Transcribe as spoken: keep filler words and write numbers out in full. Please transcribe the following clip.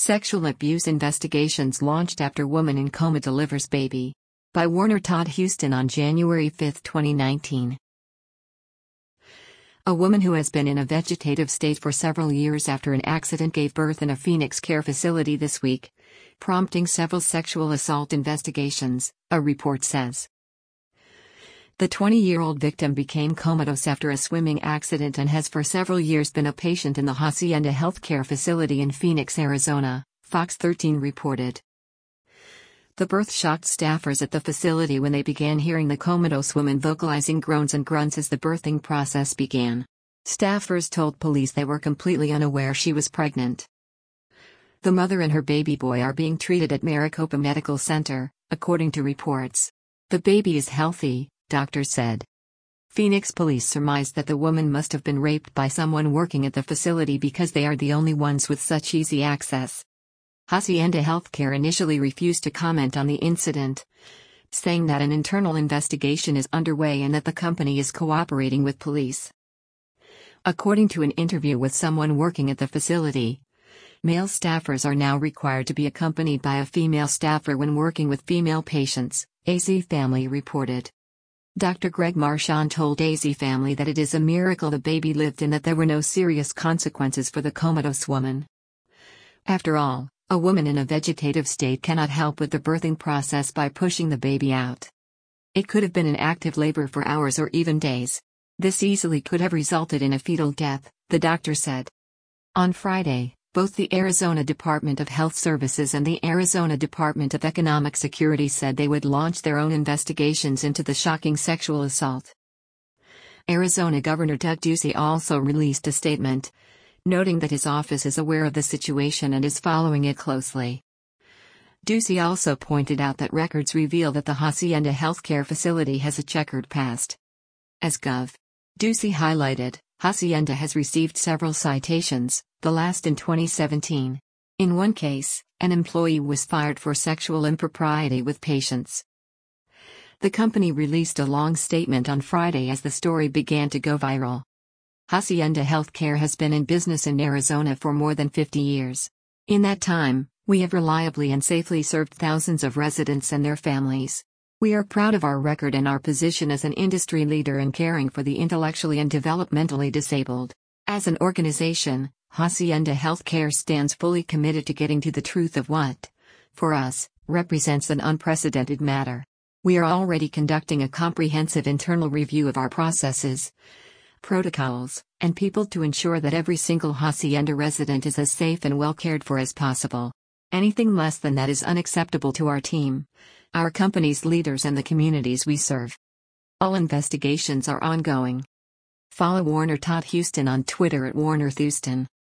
Sexual abuse investigations launched after woman in coma delivers baby. By Warner Todd Houston on January fifth, twenty nineteen. A woman who has been in a vegetative state for several years after an accident gave birth in a Phoenix care facility this week, prompting several sexual assault investigations, a report says. The twenty-year-old victim became comatose after a swimming accident and has for several years been a patient in the Hacienda Healthcare facility in Phoenix, Arizona, Fox thirteen reported. The birth shocked staffers at the facility when they began hearing the comatose woman vocalizing groans and grunts as the birthing process began. Staffers told police they were completely unaware she was pregnant. The mother and her baby boy are being treated at Maricopa Medical Center, according to reports. The baby is healthy, doctors said. Phoenix police surmised that the woman must have been raped by someone working at the facility because they are the only ones with such easy access. Hacienda Healthcare initially refused to comment on the incident, saying that an internal investigation is underway and that the company is cooperating with police. According to an interview with someone working at the facility, male staffers are now required to be accompanied by a female staffer when working with female patients, A Z Family reported. Doctor Greg Marchand told A Z Family that it is a miracle the baby lived and that there were no serious consequences for the comatose woman. After all, a woman in a vegetative state cannot help with the birthing process by pushing the baby out. It could have been an active labor for hours or even days. This easily could have resulted in a fetal death, the doctor said. On Friday, both the Arizona Department of Health Services and the Arizona Department of Economic Security said they would launch their own investigations into the shocking sexual assault. Arizona Governor Doug Ducey also released a statement, noting that his office is aware of the situation and is following it closely. Ducey also pointed out that records reveal that the Hacienda Healthcare facility has a checkered past. As Gov. Ducey highlighted, Hacienda has received several citations, the last in twenty seventeen. In one case, an employee was fired for sexual impropriety with patients. The company released a long statement on Friday as the story began to go viral. Hacienda Healthcare has been in business in Arizona for more than fifty years. In that time, we have reliably and safely served thousands of residents and their families. We are proud of our record and our position as an industry leader in caring for the intellectually and developmentally disabled. As an organization, Hacienda Healthcare stands fully committed to getting to the truth of what, for us, represents an unprecedented matter. We are already conducting a comprehensive internal review of our processes, protocols, and people to ensure that every single Hacienda resident is as safe and well cared for as possible. Anything less than that is unacceptable to our team, our company's leaders, and the communities we serve. All investigations are ongoing. Follow Warner Todd Houston on Twitter at Warner Houston.